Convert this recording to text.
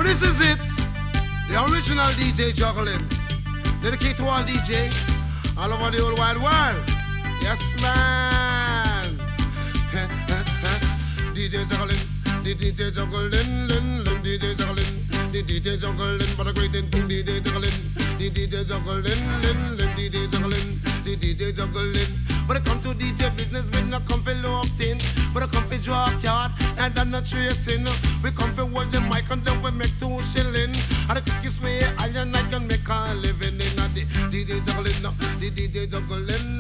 this is it. The original DJ juggling. Dedicated to all DJ all over the whole wide world. Yes, man. DJ juggling, DJ juggling, DJ juggling, DJ juggling, but a great thing, DJ juggling, DJ juggling, DJ juggling, DJ juggling. But I come to DJ business, we not come for low thing, but I come for draw card, and I'm not tracing. We come for hold the mic and then we make 2 shilling. And the quickest way I and I can make a living in a DJ juggling, DJ juggling.